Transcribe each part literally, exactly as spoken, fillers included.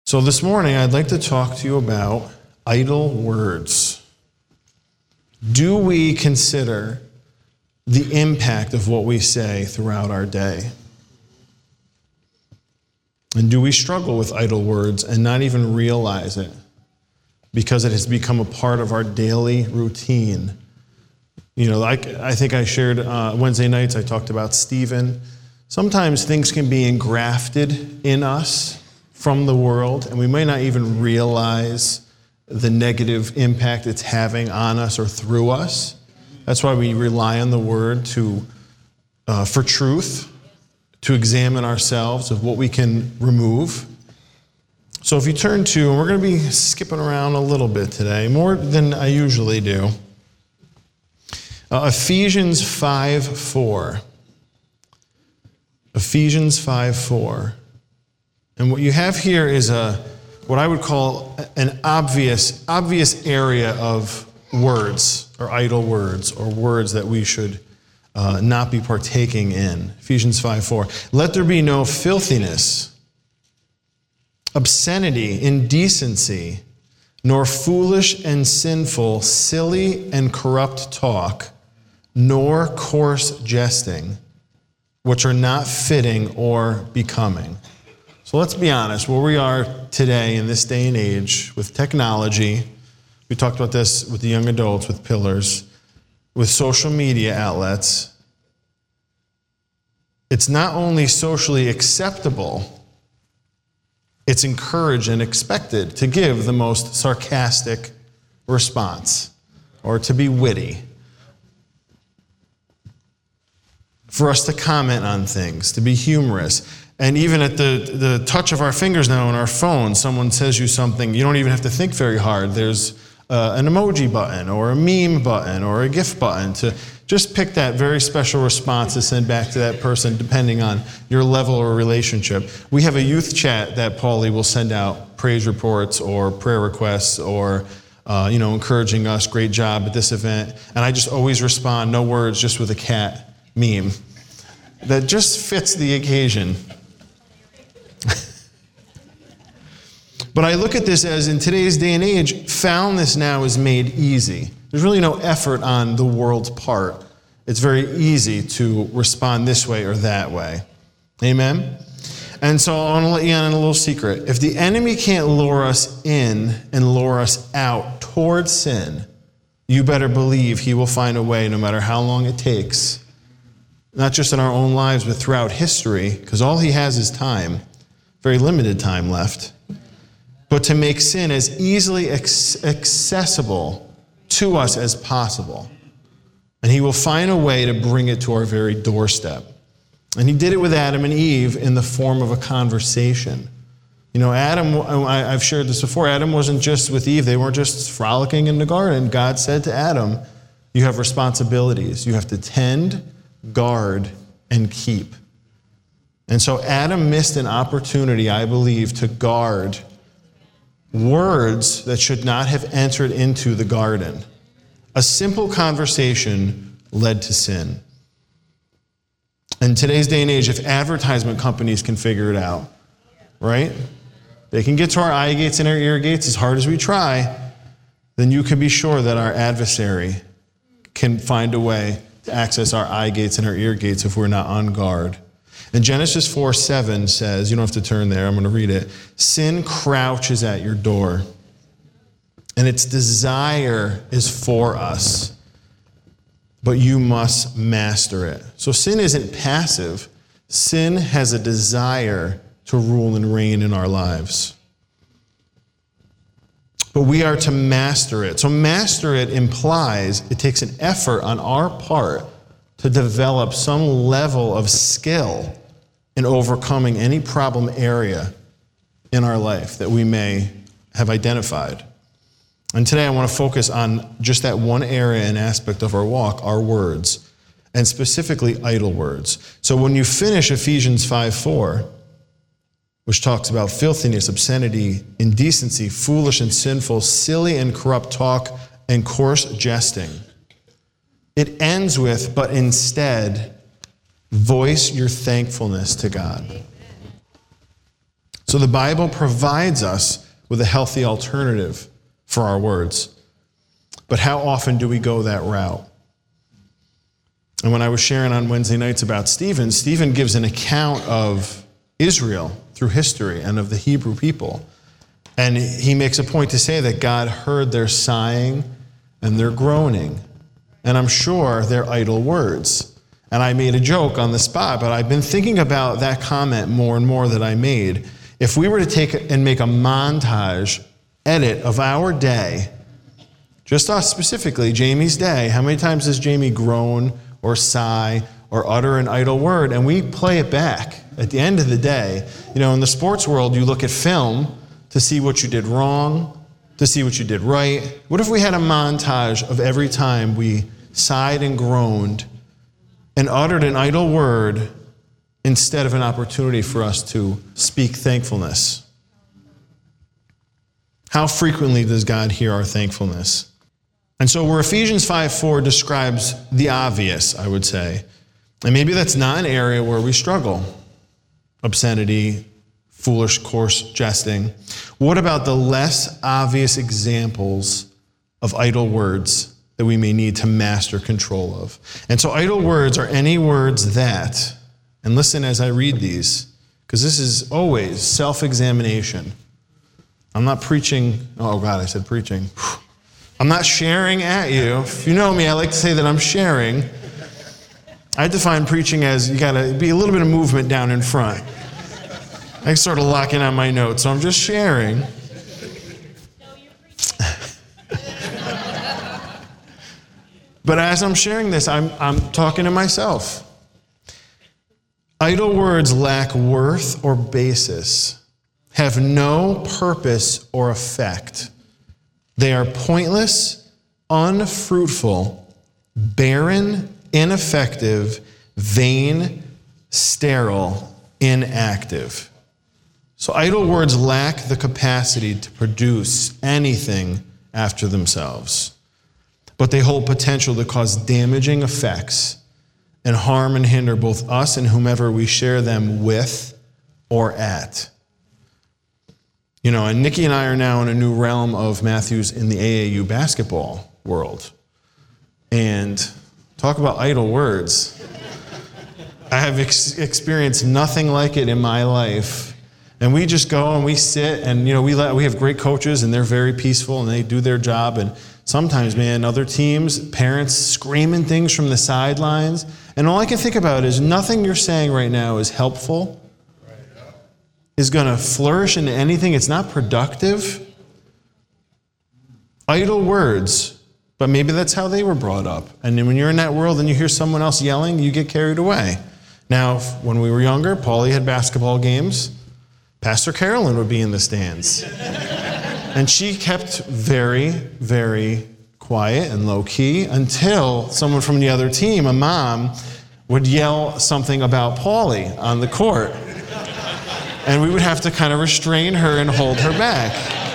So this morning, I'd like to talk to you about idle words. Do we consider the impact of what we say throughout our day? And do we struggle with idle words and not even realize it because it has become a part of our daily routine? You know, like I think I shared uh, Wednesday nights, I talked about Stephen. Sometimes things can be engrafted in us from the world, and we may not even realize the negative impact it's having on us or through us. That's why we rely on the Word to uh, for truth, to examine ourselves of what we can remove. So if you turn to, and we're going to be skipping around a little bit today, more than I usually do, uh, Ephesians five four. Ephesians five four. And what you have here is a what I would call an obvious obvious area of words or idle words or words that we should uh, not be partaking in. Ephesians five four. Let there be no filthiness, obscenity, indecency, nor foolish and sinful, silly and corrupt talk, nor coarse jesting, which are not fitting or becoming. So let's be honest, where we are today in this day and age with technology, we talked about this with the young adults, with Pillars, with social media outlets, it's not only socially acceptable, it's encouraged and expected to give the most sarcastic response or to be witty. For us to comment on things, to be humorous. And even at the, the touch of our fingers now on our phone, someone says you something, you don't even have to think very hard. There's uh, an emoji button or a meme button or a GIF button to just pick that very special response to send back to that person depending on your level or relationship. We have a youth chat that Paulie will send out praise reports or prayer requests or uh, you know, encouraging us, great job at this event. And I just always respond, no words, just with a cat meme. That just fits the occasion. But I look at this as, in today's day and age, foundness now is made easy. There's really no effort on the world's part. It's very easy to respond this way or that way. Amen? And so I want to let you in on a little secret. If the enemy can't lure us in and lure us out towards sin, you better believe he will find a way, no matter how long it takes, not just in our own lives, but throughout history, because all he has is time, very limited time left, but to make sin as easily ex- accessible to us as possible. And he will find a way to bring it to our very doorstep. And he did it with Adam and Eve in the form of a conversation. You know, Adam, I've shared this before, Adam wasn't just with Eve, they weren't just frolicking in the garden. God said to Adam, you have responsibilities. You have to tend, guard, and keep. And so Adam missed an opportunity, I believe, to guard words that should not have entered into the garden. A simple conversation led to sin. In today's day and age, if advertisement companies can figure it out, right? They can get to our eye gates and our ear gates as hard as we try, then you can be sure that our adversary can find a way to access our eye gates and our ear gates if we're not on guard. And Genesis four seven says, you don't have to turn there, I'm going to read it. Sin crouches at your door, and its desire is for us, but you must master it. So sin isn't passive. Sin has a desire to rule and reign in our lives. But we are to master it. So master it implies it takes an effort on our part to develop some level of skill in overcoming any problem area in our life that we may have identified. And today I want to focus on just that one area and aspect of our walk, our words, and specifically idle words. So when you finish Ephesians five four, which talks about filthiness, obscenity, indecency, foolish and sinful, silly and corrupt talk, and coarse jesting, it ends with, but instead, voice your thankfulness to God. So the Bible provides us with a healthy alternative for our words. But how often do we go that route? And when I was sharing on Wednesday nights about Stephen, Stephen gives an account of Israel through history and of the Hebrew people. And he makes a point to say that God heard their sighing and their groaning. And I'm sure they're idle words. And I made a joke on the spot, but I've been thinking about that comment more and more that I made. If we were to take and make a montage edit of our day, just us specifically, Jamie's day, how many times does Jamie groan or sigh or utter an idle word? And we play it back at the end of the day. You know, in the sports world, you look at film to see what you did wrong, to see what you did right. What if we had a montage of every time we sighed and groaned and uttered an idle word instead of an opportunity for us to speak thankfulness? How frequently does God hear our thankfulness? And so where Ephesians five four describes the obvious, I would say, and maybe that's not an area where we struggle, obscenity, foolish, coarse jesting. What about the less obvious examples of idle words that we may need to master control of? And so idle words are any words that, and listen as I read these, because this is always self-examination. I'm not preaching, oh God, I said preaching. I'm not sharing at you. If you know me, I like to say that I'm sharing. I define preaching as you got to be a little bit of movement down in front. I sort of lock in on my notes, so I'm just sharing. But as I'm sharing this, I'm, I'm talking to myself. Idle words lack worth or basis, have no purpose or effect. They are pointless, unfruitful, barren, ineffective, vain, sterile, inactive. So idle words lack the capacity to produce anything after themselves, but they hold potential to cause damaging effects and harm and hinder both us and whomever we share them with or at. You know, and Nikki and I are now in a new realm of Matthews in the A A U basketball world. And talk about idle words. I have ex- experienced nothing like it in my life. And we just go and we sit and, you know, we let, we have great coaches and they're very peaceful and they do their job. And sometimes, man, other teams, parents screaming things from the sidelines. And all I can think about is nothing you're saying right now is helpful, is going to flourish into anything. It's not productive. Idle words, but maybe that's how they were brought up. And then when you're in that world and you hear someone else yelling, you get carried away. Now, when we were younger, Paulie had basketball games. Pastor Carolyn would be in the stands. And she kept very, very quiet and low-key until someone from the other team, a mom, would yell something about Paulie on the court. And we would have to kind of restrain her and hold her back.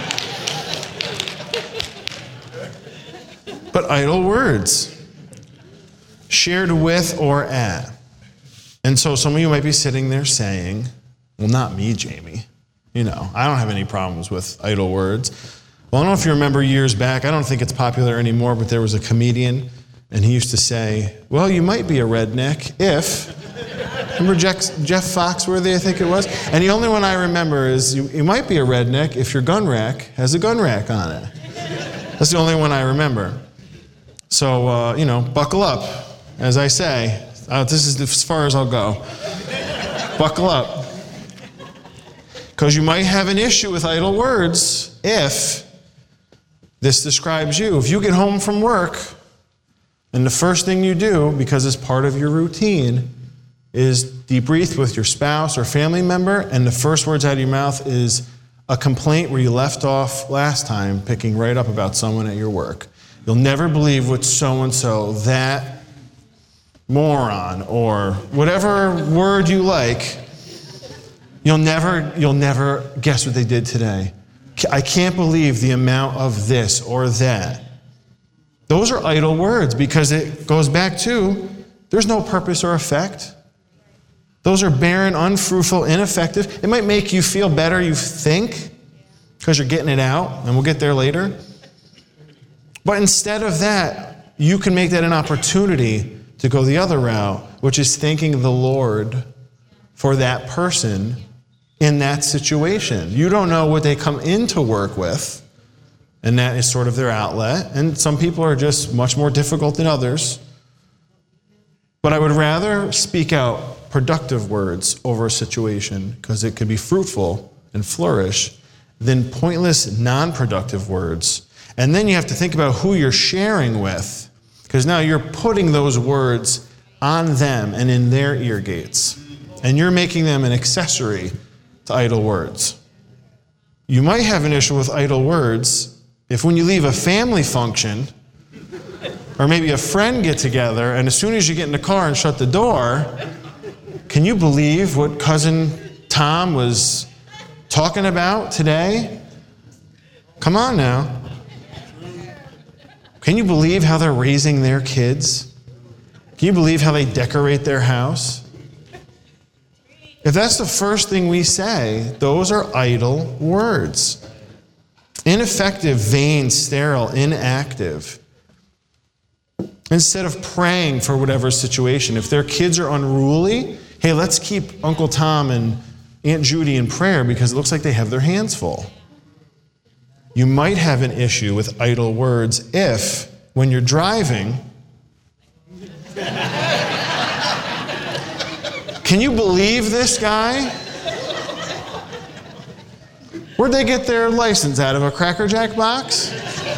But idle words, shared with or at. And so some of you might be sitting there saying, well, not me, Jamie. You know, I don't have any problems with idle words. Well, I don't know if you remember years back, I don't think it's popular anymore, but there was a comedian, and he used to say, well, you might be a redneck if... Remember Jeff, Jeff Foxworthy, I think it was? And the only one I remember is, you, you might be a redneck if your gun rack has a gun rack on it. That's the only one I remember. So, uh, you know, buckle up, as I say. Uh, this is as far as I'll go. Buckle up. Because you might have an issue with idle words if this describes you. If you get home from work, and the first thing you do, because it's part of your routine, is debrief with your spouse or family member, and the first words out of your mouth is a complaint where you left off last time, picking right up about someone at your work. You'll never believe what so-and-so, that moron, or whatever word you like, you'll never, you'll never guess what they did today. I can't believe the amount of this or that. Those are idle words because it goes back to there's no purpose or effect. Those are barren, unfruitful, ineffective. It might make you feel better, you think, because you're getting it out, and we'll get there later. But instead of that, you can make that an opportunity to go the other route, which is thanking the Lord for that person in that situation. You don't know what they come into work with, and that is sort of their outlet. And some people are just much more difficult than others. But I would rather speak out productive words over a situation because it could be fruitful and flourish than pointless, non-productive words. And then you have to think about who you're sharing with, because now you're putting those words on them and in their ear gates. And you're making them an accessory to idle words. You might have an issue with idle words if when you leave a family function, or maybe a friend get together, and as soon as you get in the car and shut the door, can you believe what cousin Tom was talking about today? Come on now. Can you believe how they're raising their kids? Can you believe how they decorate their house? If that's the first thing we say, those are idle words. Ineffective, vain, sterile, inactive. Instead of praying for whatever situation, if their kids are unruly, hey, let's keep Uncle Tom and Aunt Judy in prayer because it looks like they have their hands full. You might have an issue with idle words if, when you're driving, can you believe this guy? Where'd they get their license out of? A Cracker Jack box?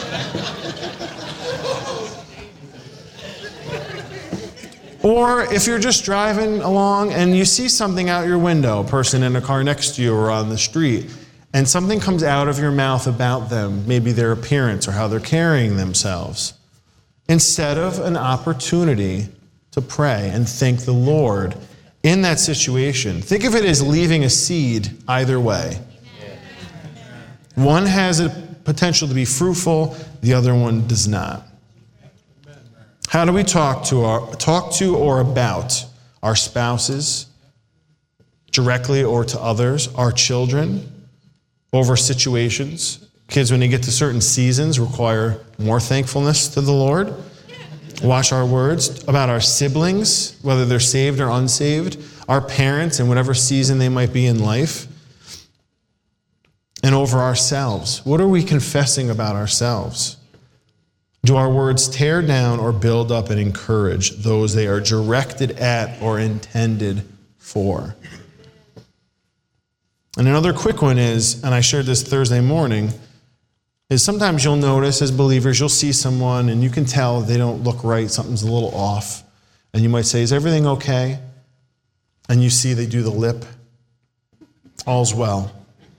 Or if you're just driving along and you see something out your window, a person in a car next to you or on the street, and something comes out of your mouth about them, maybe their appearance or how they're carrying themselves, instead of an opportunity to pray and thank the Lord in that situation, think of it as leaving a seed either way. One has a potential to be fruitful, the other one does not. How do we talk to our talk to or about our spouses, directly or to others, our children, over situations? Kids, when they get to certain seasons, require more thankfulness to the Lord. Watch our words. About our siblings, whether they're saved or unsaved, our parents in whatever season they might be in life, and over ourselves. What are we confessing about ourselves? Do our words tear down or build up and encourage those they are directed at or intended for? And another quick one is, and I shared this Thursday morning, is sometimes you'll notice as believers, you'll see someone and you can tell they don't look right, something's a little off. And you might say, is everything okay? And you see they do the lip. All's well.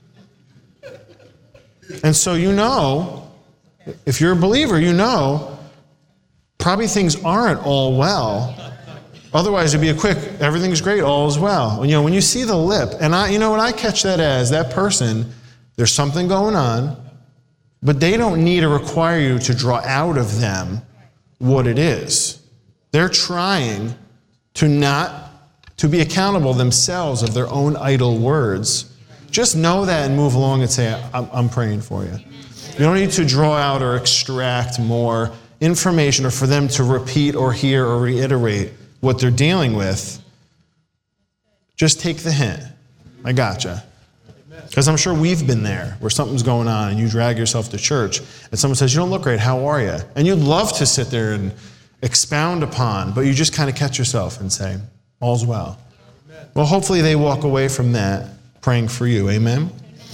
And so you know, if you're a believer, you know, probably things aren't all well. Otherwise, it'd be a quick, everything's great, all is well. You know, when you see the lip, and I, you know what I catch that as, that person, there's something going on, but they don't need to require you to draw out of them what it is. They're trying to not, to be accountable themselves of their own idle words. Just know that and move along and say, I'm, I'm praying for you. You don't need to draw out or extract more information or for them to repeat or hear or reiterate what they're dealing with. Just take the hint. I gotcha. Because I'm sure we've been there where something's going on and you drag yourself to church and someone says, you don't look great, how are you? And you'd love to sit there and expound upon, but you just kind of catch yourself and say, all's well. Well, hopefully they walk away from that praying for you. Amen?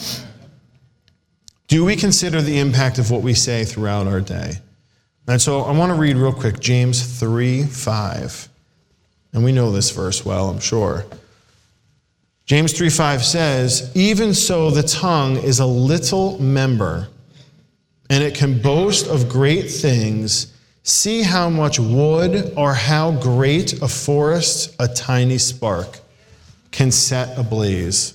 Do we consider the impact of what we say throughout our day? And so I want to read real quick James three five. And we know this verse well, I'm sure. James three five says, even so the tongue is a little member, and it can boast of great things. See how much wood or how great a forest a tiny spark can set ablaze.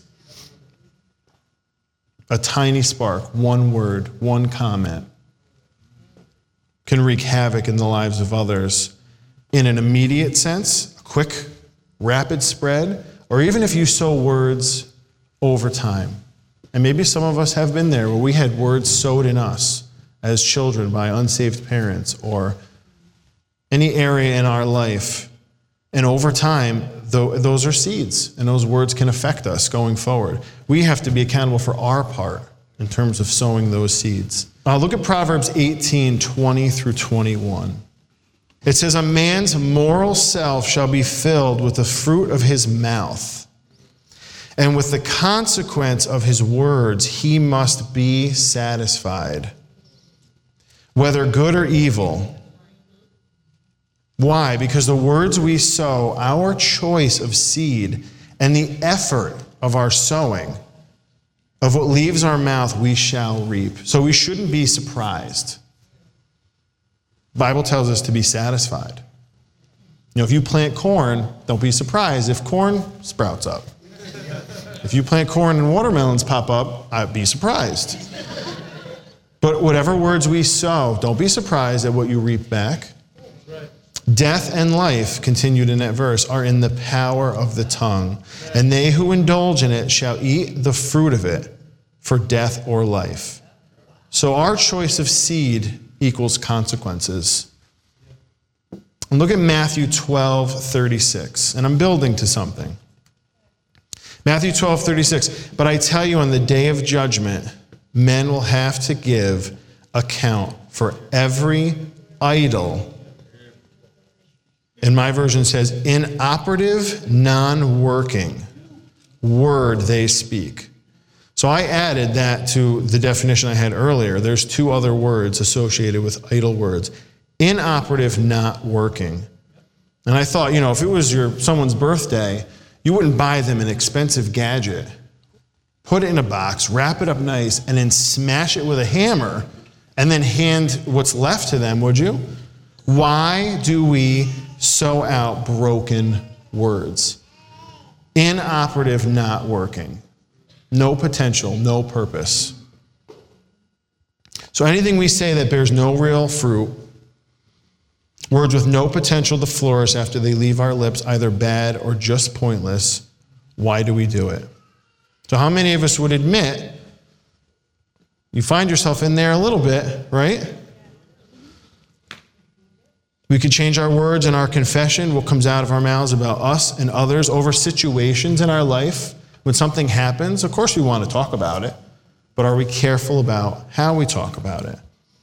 A tiny spark, one word, one comment, can wreak havoc in the lives of others in an immediate sense, a quick, rapid spread, or even if you sow words over time. And maybe some of us have been there where we had words sowed in us as children by unsaved parents or any area in our life. And over time, those are seeds, and those words can affect us going forward. We have to be accountable for our part in terms of sowing those seeds. Uh, look at Proverbs eighteen, twenty through twenty-one. It says, a man's moral self shall be filled with the fruit of his mouth, and with the consequence of his words he must be satisfied, whether good or evil. Why? Because the words we sow, our choice of seed, and the effort of our sowing, of what leaves our mouth, we shall reap. So we shouldn't be surprised. The Bible tells us to be satisfied. You know, if you plant corn, don't be surprised if corn sprouts up. If you plant corn and watermelons pop up, I'd be surprised. But whatever words we sow, don't be surprised at what you reap back. Death and life, continued in that verse, are in the power of the tongue, and they who indulge in it shall eat the fruit of it for death or life. So our choice of seed equals consequences. And look at Matthew twelve, thirty-six, and I'm building to something. Matthew twelve, thirty-six, but I tell you on the day of judgment, men will have to give account for every idle, and my version says, inoperative, non-working word they speak. So I added that to the definition I had earlier. There's two other words associated with idle words. Inoperative, not working. And I thought, you know, if it was your someone's birthday, you wouldn't buy them an expensive gadget, put it in a box, wrap it up nice, and then smash it with a hammer, and then hand what's left to them, would you? Why do we sow out broken words? Inoperative, not working. No potential, no purpose. So anything we say that bears no real fruit, words with no potential to flourish after they leave our lips, either bad or just pointless, why do we do it? So how many of us would admit you find yourself in there a little bit, right? We could change our words and our confession, what comes out of our mouths about us and others over situations in our life. When something happens, of course we want to talk about it, but are we careful about how we talk about it?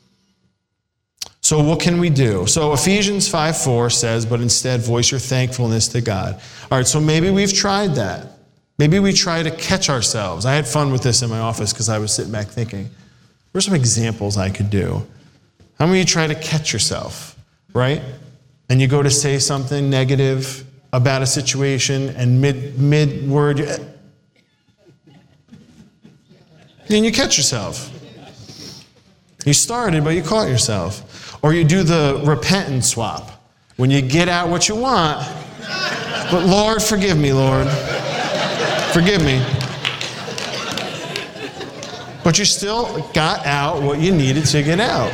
So what can we do? So Ephesians five four says, but instead voice your thankfulness to God. All right, so maybe we've tried that. Maybe we try to catch ourselves. I had fun with this in my office because I was sitting back thinking, what are some examples I could do? How many of you try to catch yourself, right? And you go to say something negative about a situation and mid, mid-word, you, and you catch yourself. You started, but you caught yourself. Or you do the repentance swap. When you get out what you want, but Lord, forgive me, Lord. Forgive me. But you still got out what you needed to get out.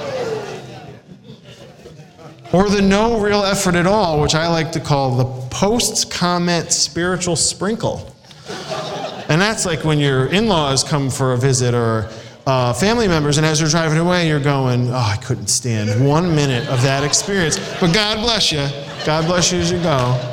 Or the no real effort at all, which I like to call the post-comment spiritual sprinkle. And that's like when your in-laws come for a visit or uh, family members, and as they're driving away, you're going, oh, I couldn't stand one minute of that experience. But God bless you. God bless you as you go.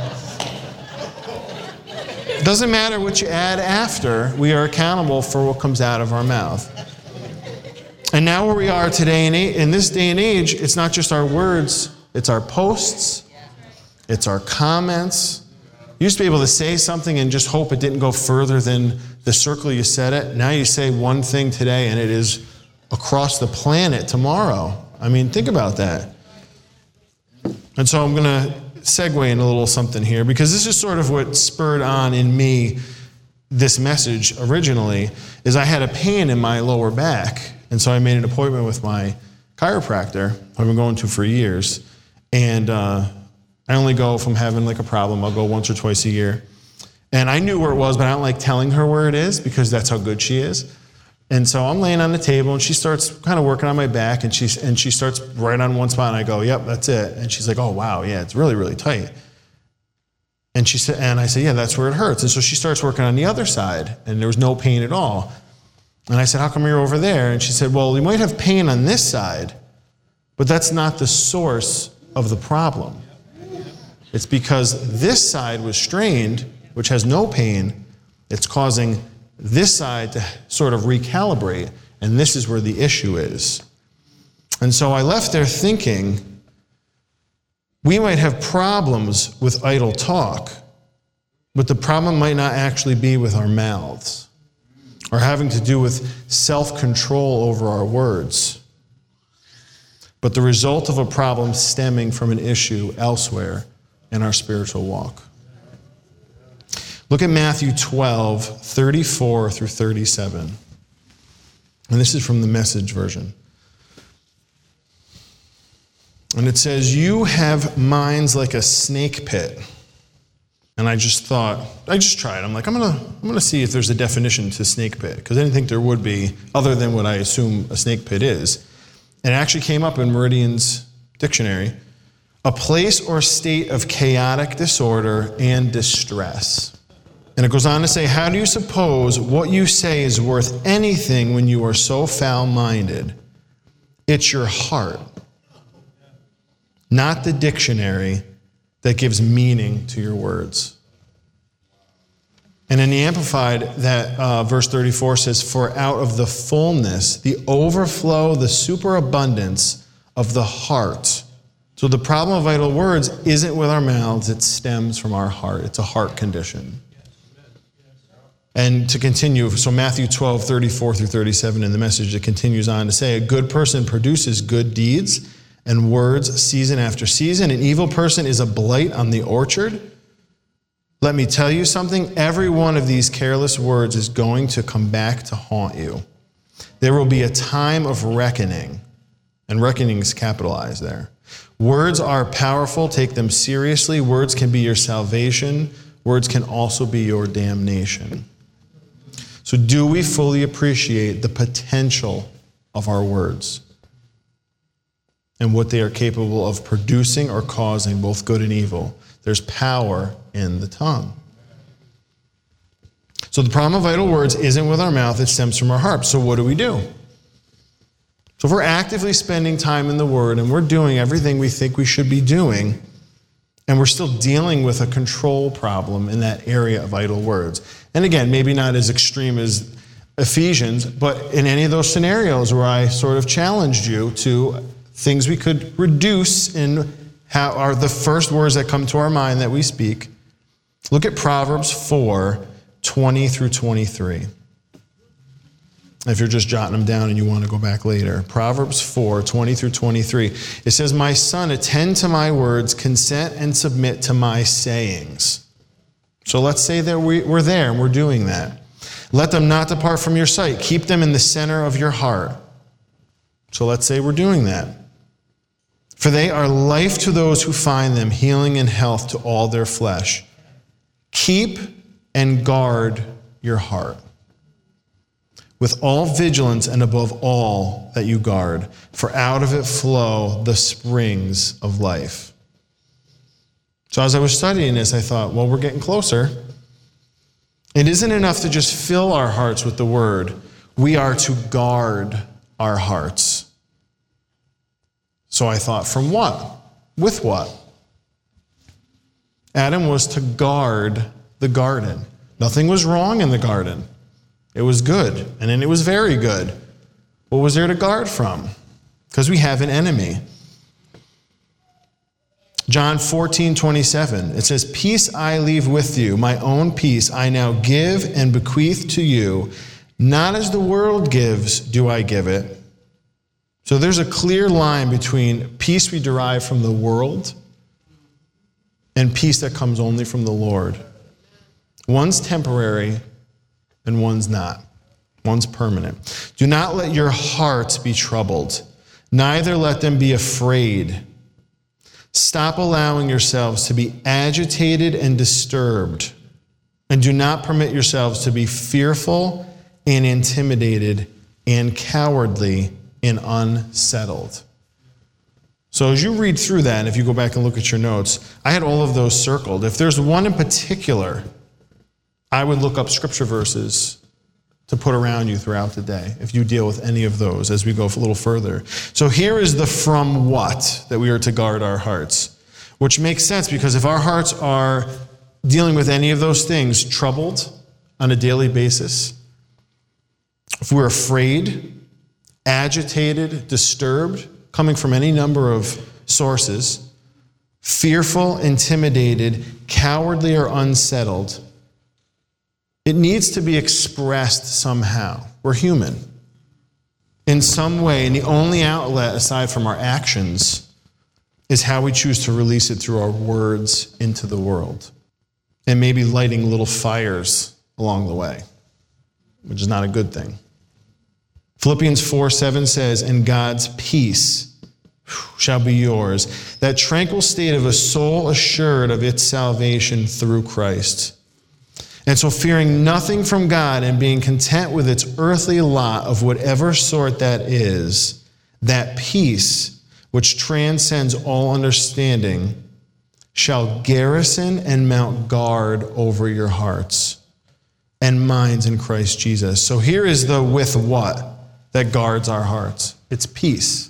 Doesn't matter what you add after, we are accountable for what comes out of our mouth. And now where we are today, in, in this day and age, it's not just our words, it's our posts, it's our comments. You used to be able to say something and just hope it didn't go further than the circle you said it. Now you say one thing today and it is across the planet tomorrow. I mean, think about that. And so I'm going to segue in a little something here, because this is sort of what spurred on in me this message originally, is I had a pain in my lower back. And so I made an appointment with my chiropractor, I've been going to for years. And uh, I only go if I'm having like a problem. I'll go once or twice a year. And I knew where it was, but I don't like telling her where it is because that's how good she is. And so I'm laying on the table and she starts kind of working on my back, and she, and she starts right on one spot, and I go, yep, that's it. And she's like, oh, wow, yeah, it's really, really tight. And she said, and I said, yeah, that's where it hurts. And so she starts working on the other side, and there was no pain at all. And I said, how come you're over there? And she said, well, you might have pain on this side, but that's not the source of the problem. It's because this side was strained, which has no pain. It's causing this side to sort of recalibrate, and this is where the issue is. And so I left there thinking, we might have problems with idle talk, but the problem might not actually be with our mouths or having to do with self-control over our words, but the result of a problem stemming from an issue elsewhere in our spiritual walk. Look at Matthew twelve, thirty-four through thirty-seven. And this is from the Message version. And it says, you have minds like a snake pit. And I just thought, I just tried. I'm like, I'm going to I'm going to see if there's a definition to snake pit, because I didn't think there would be, other than what I assume a snake pit is. And it actually came up in Meridian's dictionary. A place or state of chaotic disorder and distress. And it goes on to say, how do you suppose what you say is worth anything when you are so foul-minded? It's your heart, not the dictionary, that gives meaning to your words. And in the Amplified, that uh, verse thirty-four says, for out of the fullness, the overflow, the superabundance of the heart. So the problem of idle words isn't with our mouths, it stems from our heart. It's a heart condition. And to continue, so Matthew twelve, thirty-four through thirty-seven in the Message, it continues on to say, a good person produces good deeds and words season after season. An evil person is a blight on the orchard. Let me tell you something, every one of these careless words is going to come back to haunt you. There will be a time of reckoning, and reckoning is capitalized there. Words are powerful, take them seriously. Words can be your salvation. Words can also be your damnation. So do we fully appreciate the potential of our words and what they are capable of producing or causing, both good and evil? There's power in the tongue. So the problem of idle words isn't with our mouth, it stems from our heart. So what do we do? So if we're actively spending time in the Word and we're doing everything we think we should be doing, and we're still dealing with a control problem in that area of idle words. And again, maybe not as extreme as Ephesians, but in any of those scenarios where I sort of challenged you to things we could reduce in how are the first words that come to our mind that we speak. Look at Proverbs four, twenty through twenty-three. If you're just jotting them down and you want to go back later. Proverbs four, twenty through twenty-three. It says, my son, attend to my words, consent and submit to my sayings. So let's say that we're there and we're doing that. Let them not depart from your sight. Keep them in the center of your heart. So let's say we're doing that. For they are life to those who find them, healing and health to all their flesh. Keep and guard your heart with all vigilance and above all that you guard, for out of it flow the springs of life. So as I was studying this, I thought, well, we're getting closer. It isn't enough to just fill our hearts with the Word. We are to guard our hearts. So I thought, from what? With what? Adam was to guard the garden. Nothing was wrong in the garden. It was good, and then it was very good. What was there to guard from? Because we have an enemy. John fourteen, twenty-seven, it says, peace I leave with you, my own peace I now give and bequeath to you. Not as the world gives do I give it. So there's a clear line between peace we derive from the world and peace that comes only from the Lord. One's temporary and one's not. One's permanent. Do not let your hearts be troubled, neither let them be afraid. Stop allowing yourselves to be agitated and disturbed, and do not permit yourselves to be fearful and intimidated and cowardly and unsettled. So as you read through that, and if you go back and look at your notes, I had all of those circled. If there's one in particular, I would look up scripture verses to put around you throughout the day, if you deal with any of those as we go a little further. So here is the from what that we are to guard our hearts, which makes sense because if our hearts are dealing with any of those things, troubled on a daily basis, if we're afraid, agitated, disturbed, coming from any number of sources, fearful, intimidated, cowardly, or unsettled, it needs to be expressed somehow. We're human. In some way, and the only outlet aside from our actions is how we choose to release it through our words into the world. And maybe lighting little fires along the way, which is not a good thing. Philippians four seven says, and God's peace shall be yours, that tranquil state of a soul assured of its salvation through Christ. And so fearing nothing from God and being content with its earthly lot of whatever sort that is, that peace which transcends all understanding shall garrison and mount guard over your hearts and minds in Christ Jesus. So here is the with what that guards our hearts. It's peace.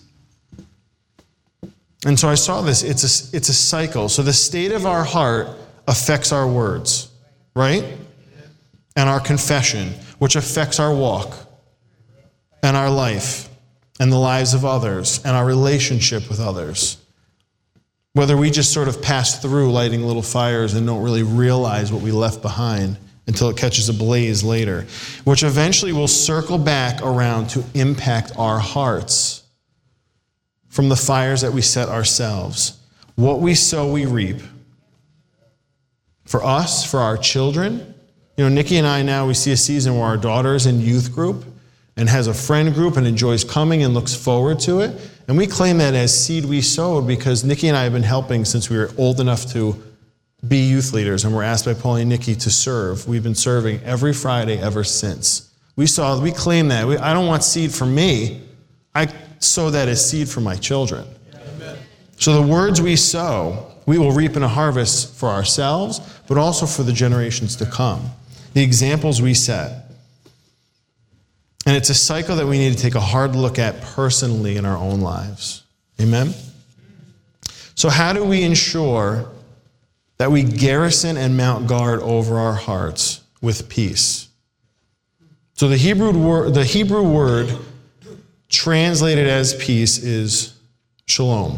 And so I saw this, it's a, it's a cycle. So the state of our heart affects our words, right? And our confession, which affects our walk and our life and the lives of others and our relationship with others. Whether we just sort of pass through lighting little fires and don't really realize what we left behind until it catches a blaze later, which eventually will circle back around to impact our hearts from the fires that we set ourselves. What we sow, we reap. For us, for our children, you know, Nikki and I now, we see a season where our daughter's in youth group and has a friend group and enjoys coming and looks forward to it. And we claim that as seed we sowed because Nikki and I have been helping since we were old enough to be youth leaders, and we're asked by Paulie and Nikki to serve. We've been serving every Friday ever since. We saw, we claim that. We, I don't want seed for me. I sow that as seed for my children. Amen. So the words we sow, we will reap in a harvest for ourselves, but also for the generations to come. The examples we set. And it's a cycle that we need to take a hard look at personally in our own lives. Amen? So how do we ensure that we garrison and mount guard over our hearts with peace? So the Hebrew word, the Hebrew word translated as peace is shalom.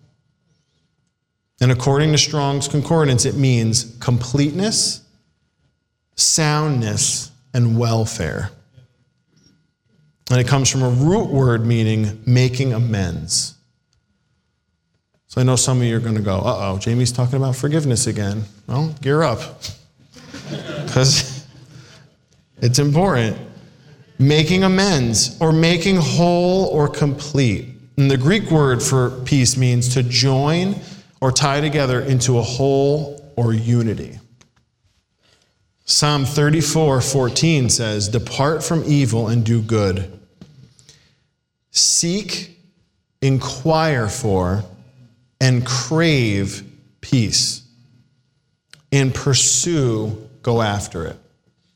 And according to Strong's Concordance, it means completeness, soundness, and welfare. And it comes from a root word meaning making amends. So I know some of you are going to go, uh-oh, Jamie's talking about forgiveness again. Well, gear up. Because it's important. Making amends, or making whole or complete. And the Greek word for peace means to join or tie together into a whole or unity. Psalm thirty-four fourteen says, depart from evil and do good. Seek, inquire for, and crave peace. And pursue, go after it.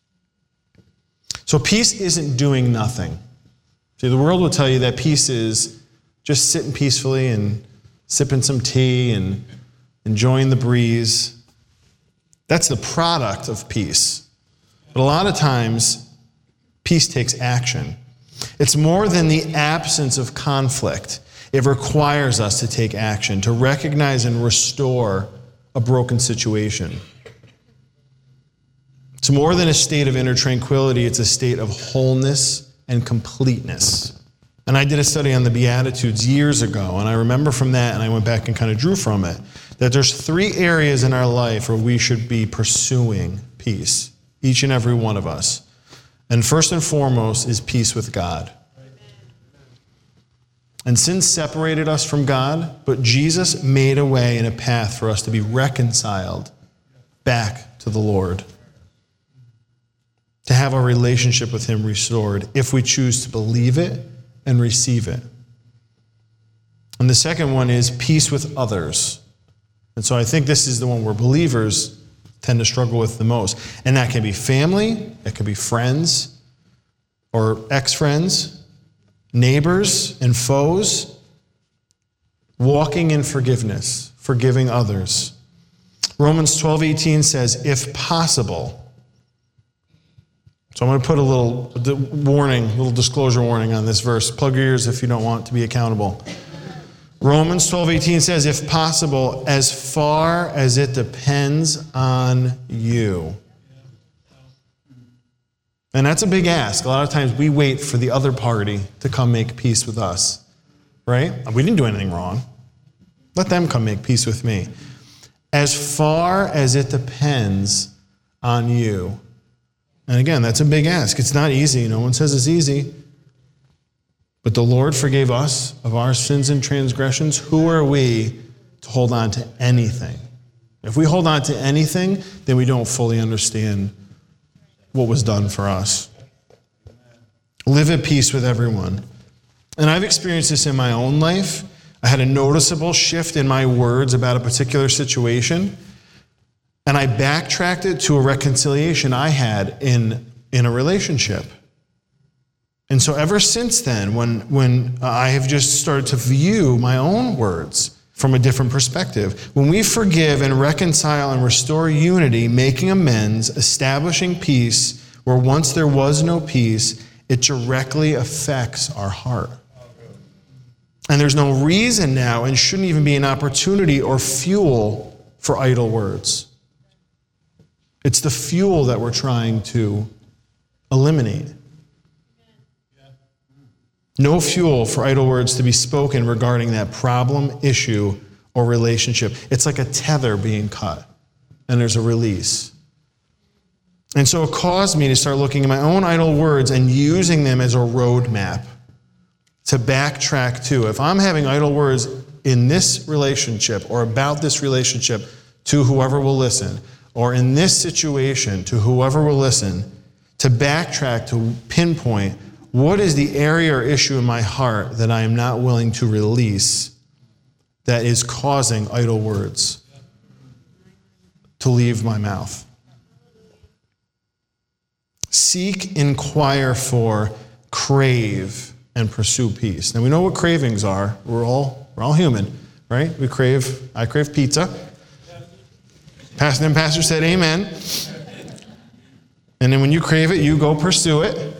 So peace isn't doing nothing. See, the world will tell you that peace is just sitting peacefully and sipping some tea and enjoying the breeze. That's the product of peace. But a lot of times, peace takes action. It's more than the absence of conflict. It requires us to take action, to recognize and restore a broken situation. It's more than a state of inner tranquility. It's a state of wholeness and completeness. And I did a study on the Beatitudes years ago, and I remember from that, and I went back and kind of drew from it, that there's three areas in our life where we should be pursuing peace, each and every one of us. And first and foremost is peace with God. And sin separated us from God, but Jesus made a way and a path for us to be reconciled back to the Lord. To have our relationship with Him restored if we choose to believe it and receive it. And the second one is peace with others. And so I think this is the one where believers tend to struggle with the most. And that can be family, it can be friends or ex-friends, neighbors and foes. Walking in forgiveness, forgiving others. Romans twelve eighteen says, if possible. So I'm going to put a little warning, a little disclosure warning on this verse. Plug your ears if you don't want to be accountable. Romans twelve eighteen says, if possible, as far as it depends on you. And that's a big ask. A lot of times we wait for the other party to come make peace with us, right? We didn't do anything wrong. Let them come make peace with me. As far as it depends on you. And again, that's a big ask. It's not easy. No one says it's easy. But the Lord forgave us of our sins and transgressions. Who are we to hold on to anything? If we hold on to anything, then we don't fully understand what was done for us. Live at peace with everyone. And I've experienced this in my own life. I had a noticeable shift in my words about a particular situation, and I backtracked it to a reconciliation I had in, in a relationship. And so ever since then, when, when I have just started to view my own words from a different perspective, when we forgive and reconcile and restore unity, making amends, establishing peace where once there was no peace, it directly affects our heart. And there's no reason now, and shouldn't even be an opportunity or fuel for idle words. It's the fuel that we're trying to eliminate. No fuel for idle words to be spoken regarding that problem, issue, or relationship. It's like a tether being cut, and there's a release. And so it caused me to start looking at my own idle words and using them as a roadmap to backtrack to. If I'm having idle words in this relationship or about this relationship to whoever will listen, or in this situation to whoever will listen, to backtrack to pinpoint what is the area or issue in my heart that I am not willing to release that is causing idle words to leave my mouth. Seek, inquire for, crave, and pursue peace. Now we know what cravings are. We're all we're all human, right? We crave, I crave pizza. Pastor and pastor said amen. And then when you crave it, you go pursue it.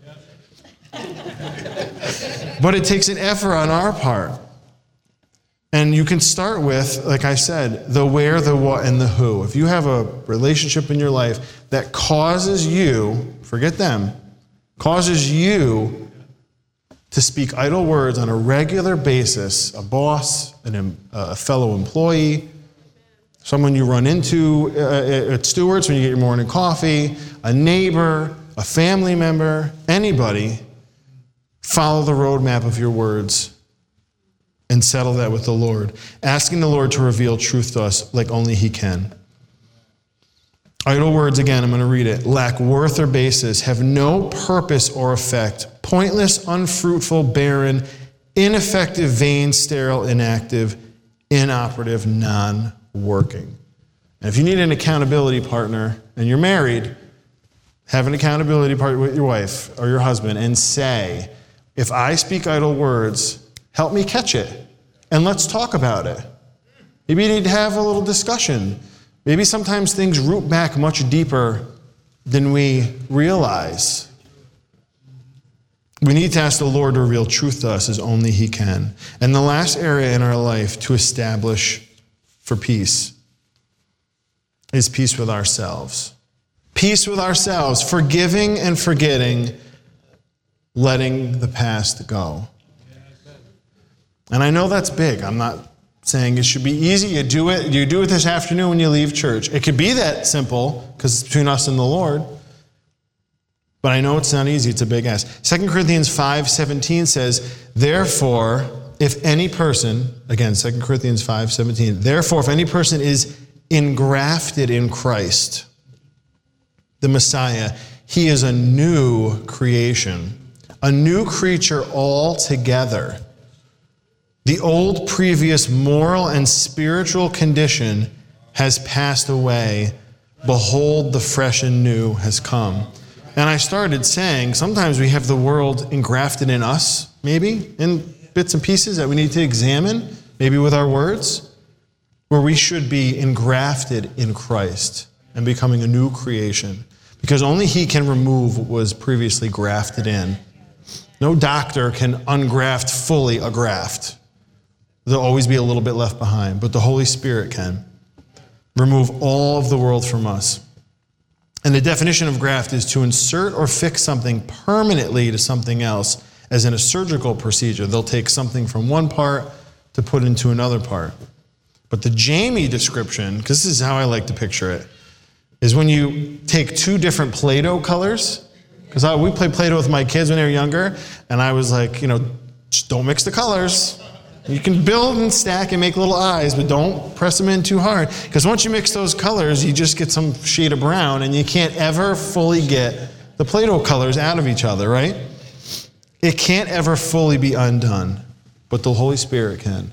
But it takes an effort on our part. And you can start with, like I said, the where, the what, and the who. If you have a relationship in your life that causes you, forget them, causes you to speak idle words on a regular basis, a boss, an, a fellow employee, someone you run into at Stewart's when you get your morning coffee, a neighbor, a family member, anybody, follow the roadmap of your words and settle that with the Lord, asking the Lord to reveal truth to us like only He can. Idle words, again, I'm going to read it, lack worth or basis, have no purpose or effect, pointless, unfruitful, barren, ineffective, vain, sterile, inactive, inoperative, non-working. And if you need an accountability partner and you're married, have an accountability partner with your wife or your husband and say, if I speak idle words, help me catch it and let's talk about it. Maybe you need to have a little discussion. Maybe sometimes things root back much deeper than we realize. We need to ask the Lord to reveal truth to us as only He can. And the last area in our life to establish for peace is peace with ourselves. Peace with ourselves, forgiving and forgetting, letting the past go. And I know that's big. I'm not saying it should be easy. You do it. You do it this afternoon when you leave church. It could be that simple because it's between us and the Lord. But I know it's not easy. It's a big ask. Second Corinthians five seventeen says, therefore, if any person, again, Second Corinthians five seventeen, therefore, if any person is engrafted in Christ, the Messiah, he is a new creation, a new creature altogether. The old previous moral and spiritual condition has passed away. Behold, the fresh and new has come. And I started saying, sometimes we have the world engrafted in us, maybe, in bits and pieces that we need to examine, maybe with our words, where we should be engrafted in Christ and becoming a new creation. Because only He can remove what was previously grafted in. No doctor can ungraft fully a graft. There'll always be a little bit left behind, but the Holy Spirit can remove all of the world from us. And the definition of graft is to insert or fix something permanently to something else, as in a surgical procedure. They'll take something from one part to put into another part. But the Jamie description, because this is how I like to picture it, is when you take two different Play-Doh colors. Because we played Play-Doh with my kids when they were younger, and I was like, you know, just don't mix the colors. You can build and stack and make little eyes, but don't press them in too hard. Because once you mix those colors, you just get some shade of brown, and you can't ever fully get the Play-Doh colors out of each other, right? It can't ever fully be undone, but the Holy Spirit can.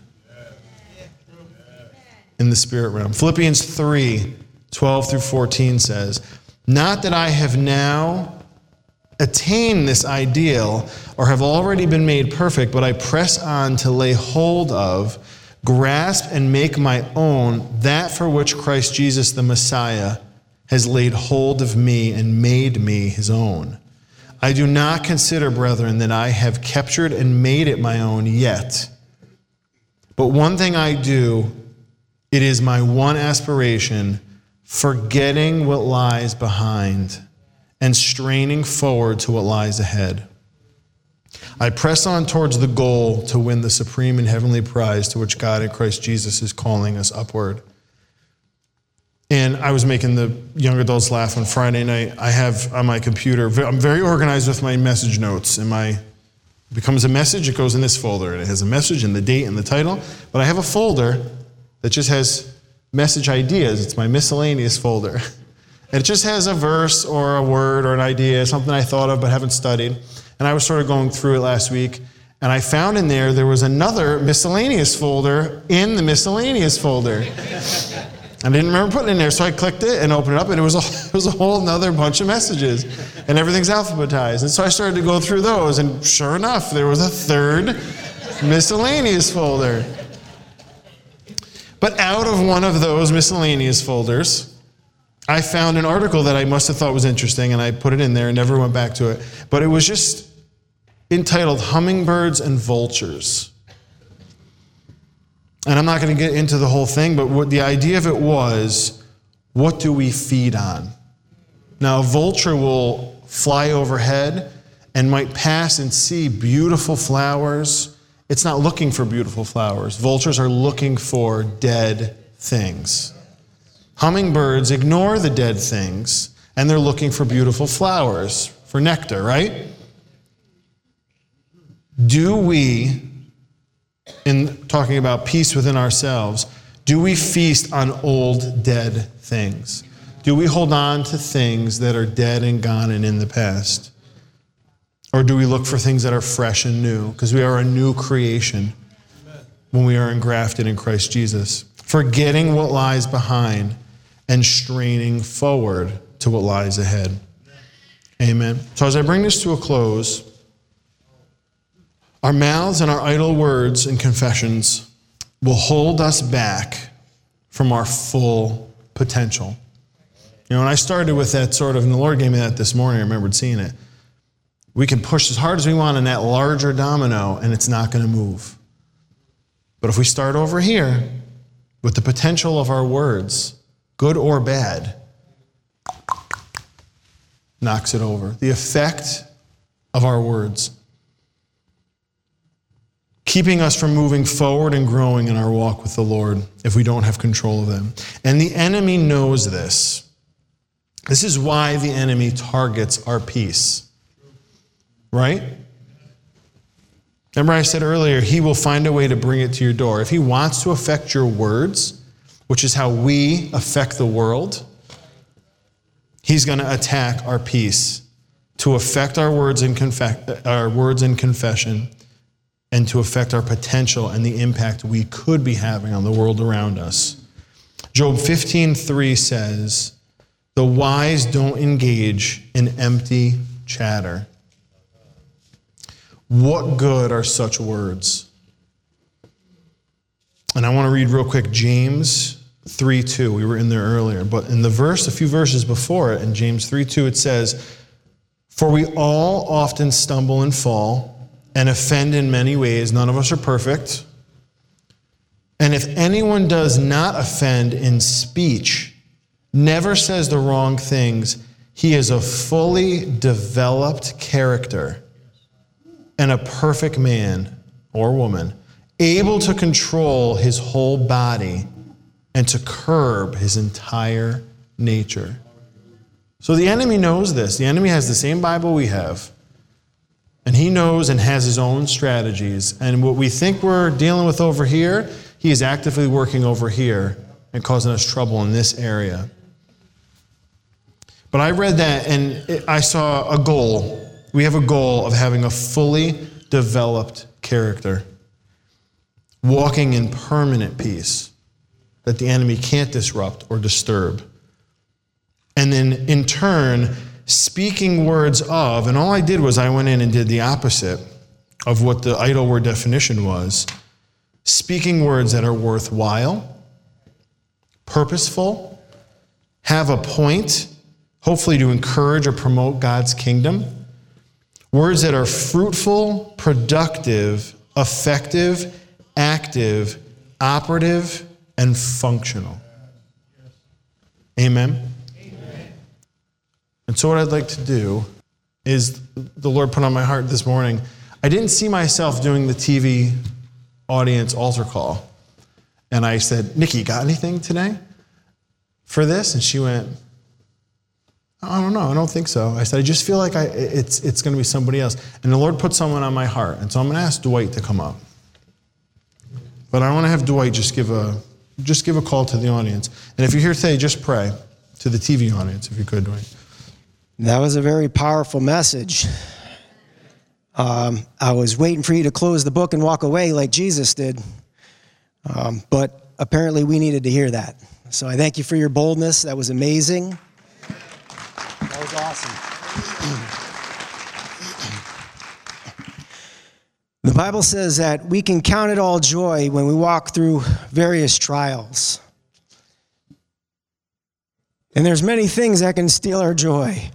In the spirit realm. Philippians three, twelve through fourteen says, not that I have now attained this ideal or have already been made perfect, but I press on to lay hold of, grasp, and make my own that for which Christ Jesus the Messiah has laid hold of me and made me His own. I do not consider, brethren, that I have captured and made it my own yet. But one thing I do, it is my one aspiration, forgetting what lies behind and straining forward to what lies ahead. I press on towards the goal to win the supreme and heavenly prize to which God in Christ Jesus is calling us upward. And I was making the young adults laugh on Friday night. I have on my computer, I'm very organized with my message notes. And my, it becomes a message, it goes in this folder. And it has a message and the date and the title. But I have a folder that just has message ideas. It's my miscellaneous folder. And it just has a verse or a word or an idea, something I thought of but haven't studied. And I was sort of going through it last week. And I found in there, there was another miscellaneous folder in the miscellaneous folder. I didn't remember putting it in there, so I clicked it and opened it up, and it was a, it was a whole other bunch of messages. And everything's alphabetized. And so I started to go through those, and sure enough, there was a third miscellaneous folder. But out of one of those miscellaneous folders, I found an article that I must have thought was interesting, and I put it in there and never went back to it. But it was just entitled Hummingbirds and Vultures. And I'm not going to get into the whole thing, but what the idea of it was, what do we feed on? Now, a vulture will fly overhead and might pass and see beautiful flowers. It's not looking for beautiful flowers. Vultures are looking for dead things. Hummingbirds ignore the dead things, and they're looking for beautiful flowers, for nectar, right? Do we, in talking about peace within ourselves, do we feast on old, dead things? Do we hold on to things that are dead and gone and in the past? Or do we look for things that are fresh and new? Because we are a new creation when we are engrafted in Christ Jesus. Forgetting what lies behind and straining forward to what lies ahead. Amen. So as I bring this to a close, our mouths and our idle words and confessions will hold us back from our full potential. You know, when I started with that sort of, and the Lord gave me that this morning, I remembered seeing it. We can push as hard as we want on that larger domino, and it's not going to move. But if we start over here with the potential of our words, good or bad, knocks it over. The effect of our words, keeping us from moving forward and growing in our walk with the Lord if we don't have control of them. And the enemy knows this. This is why the enemy targets our peace. Right? Remember I said earlier, he will find a way to bring it to your door. If he wants to affect your words, which is how we affect the world, he's going to attack our peace to affect our words in conf- our words in confession and to affect our potential and the impact we could be having on the world around us. Job fifteen three says, "The wise don't engage in empty chatter." What good are such words? And I want to read real quick James three two. We were in there earlier, but in the verse, a few verses before it, in James three two, it says, "For we all often stumble and fall and offend in many ways. None of us are perfect. And if anyone does not offend in speech, never says the wrong things, he is a fully developed character and a perfect man or woman, able to control his whole body and to curb his entire nature." So the enemy knows this. The enemy has the same Bible we have. And he knows and has his own strategies. And what we think we're dealing with over here, he is actively working over here and causing us trouble in this area. But I read that and I saw a goal. We have a goal of having a fully developed character, walking in permanent peace that the enemy can't disrupt or disturb. And then in turn, speaking words of, and all I did was I went in and did the opposite of what the idle word definition was. Speaking words that are worthwhile, purposeful, have a point, hopefully to encourage or promote God's kingdom. Words that are fruitful, productive, effective, active, operative, and functional. Amen? Amen. And so what I'd like to do is, the Lord put on my heart this morning, I didn't see myself doing the T V audience altar call. And I said, "Nikki, got anything today for this?" And she went, "I don't know, I don't think so." I said, "I just feel like I, it's, it's going to be somebody else." And the Lord put someone on my heart. And so I'm going to ask Dwight to come up. But I want to have Dwight just give a just give a call to the audience. And if you're here today, just pray to the T V audience, if you could, Dwight. That was a very powerful message. Um, I was waiting for you to close the book and walk away like Jesus did. Um, but apparently we needed to hear that. So I thank you for your boldness. That was amazing. That was awesome. The Bible says that we can count it all joy when we walk through various trials. And there's many things that can steal our joy.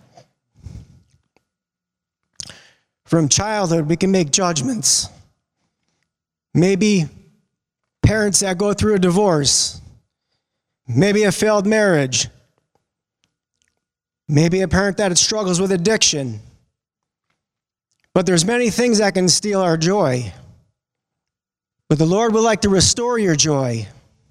From childhood, we can make judgments. Maybe parents that go through a divorce. Maybe a failed marriage. Maybe a parent that struggles with addiction. But there's many things that can steal our joy. But the Lord would like to restore your joy.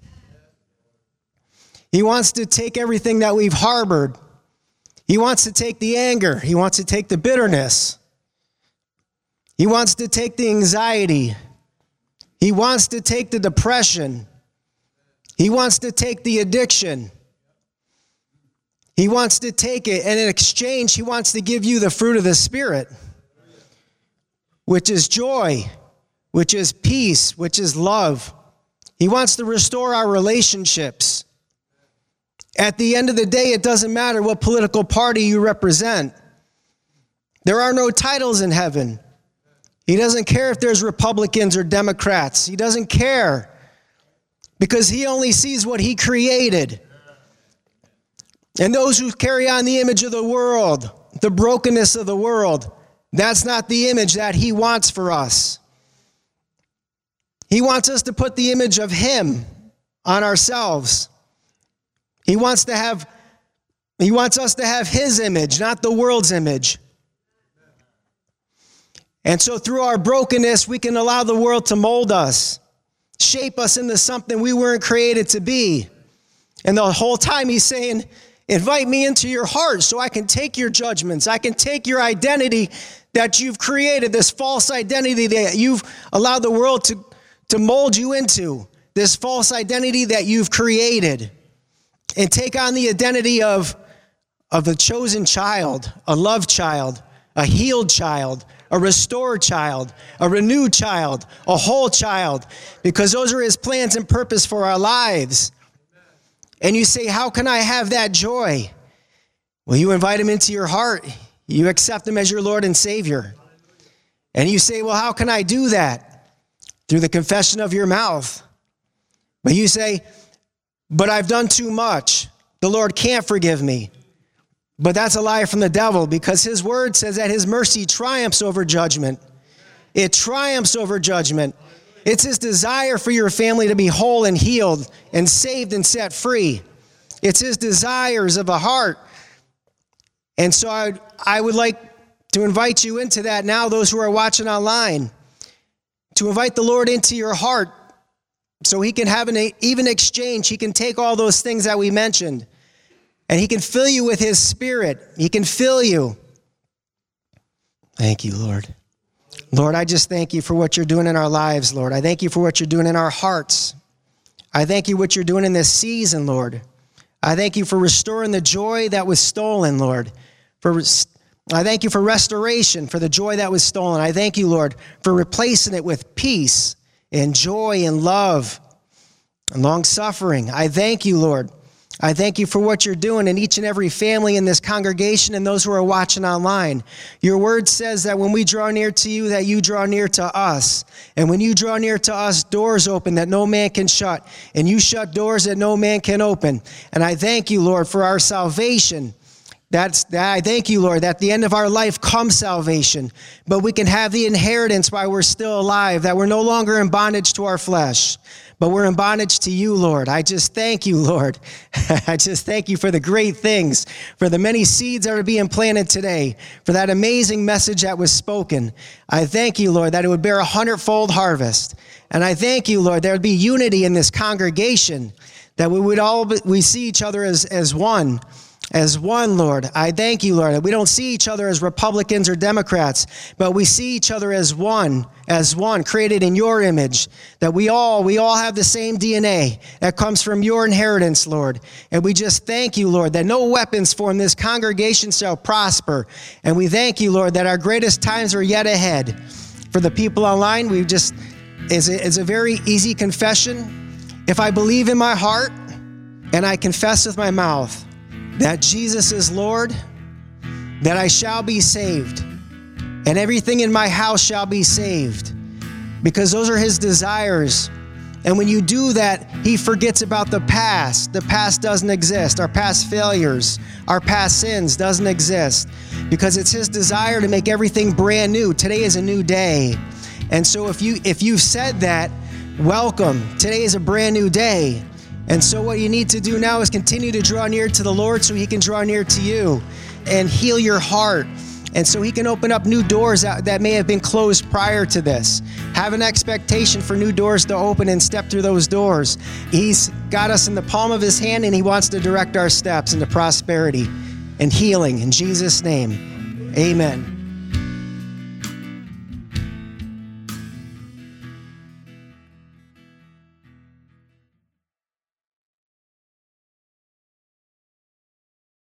He wants to take everything that we've harbored. He wants to take the anger. He wants to take the bitterness. He wants to take the anxiety. He wants to take the depression. He wants to take the addiction. He wants to take it, and in exchange, he wants to give you the fruit of the Spirit, which is joy, which is peace, which is love. He wants to restore our relationships. At the end of the day, it doesn't matter what political party you represent. There are no titles in heaven. He doesn't care if there's Republicans or Democrats. He doesn't care because he only sees what he created. And those who carry on the image of the world, the brokenness of the world, that's not the image that he wants for us. He wants us to put the image of him on ourselves. He wants to have, he wants us to have his image, not the world's image. And so through our brokenness, we can allow the world to mold us, shape us into something we weren't created to be. And the whole time he's saying, invite me into your heart so I can take your judgments. I can take your identity that you've created, this false identity that you've allowed the world to, to mold you into, this false identity that you've created, and take on the identity of, of a chosen child, a loved child, a healed child, a restored child, a renewed child, a whole child, because those are his plans and purpose for our lives. And you say, how can I have that joy? Well, you invite him into your heart. You accept him as your Lord and Savior. And you say, well, how can I do that? Through the confession of your mouth. But you say, but I've done too much. The Lord can't forgive me. But that's a lie from the devil, because his word says that his mercy triumphs over judgment. It triumphs over judgment. It's his desire for your family to be whole and healed and saved and set free. It's his desires of the heart. And so I, I would like to invite you into that now, those who are watching online, to invite the Lord into your heart so he can have an even exchange. He can take all those things that we mentioned, and he can fill you with his Spirit. He can fill you. Thank you, Lord. Lord, I just thank you for what you're doing in our lives, Lord. I thank you for what you're doing in our hearts. I thank you for what you're doing in this season, Lord. I thank you for restoring the joy that was stolen, Lord. For I thank you for restoration, for the joy that was stolen. I thank you, Lord, for replacing it with peace and joy and love and long-suffering. I thank you, Lord. I thank you for what you're doing in each and every family in this congregation and those who are watching online. Your word says that when we draw near to you, that you draw near to us. And when you draw near to us, doors open that no man can shut. And you shut doors that no man can open. And I thank you, Lord, for our salvation. That's that. I thank you, Lord, that at the end of our life comes salvation. But we can have the inheritance while we're still alive, that we're no longer in bondage to our flesh, but we're in bondage to you, Lord. I just thank you, Lord. I just thank you for the great things, for the many seeds that are being planted today, for that amazing message that was spoken. I thank you, Lord, that it would bear a hundredfold harvest. And I thank you, Lord, there would be unity in this congregation, that we would all, be, we see each other as, as one. As one, Lord. I thank you, Lord, that we don't see each other as Republicans or Democrats, but we see each other as one, as one, created in your image, that we all, we all have the same D N A that comes from your inheritance, Lord. And we just thank you, Lord, that no weapons formed this congregation shall prosper. And we thank you, Lord, that our greatest times are yet ahead. For the people online, we just, it's a, it's a very easy confession. If I believe in my heart and I confess with my mouth that Jesus is Lord, that I shall be saved, and everything in my house shall be saved, because those are his desires. And when you do that, he forgets about the past. The past doesn't exist. Our past failures, our past sins doesn't exist, because it's his desire to make everything brand new. Today is a new day. And so if you if you've said that, welcome. Today is a brand new day. And so what you need to do now is continue to draw near to the Lord so he can draw near to you and heal your heart. And so he can open up new doors that, that may have been closed prior to this. Have an expectation for new doors to open and step through those doors. He's got us in the palm of his hand, and he wants to direct our steps into prosperity and healing. In Jesus' name, amen.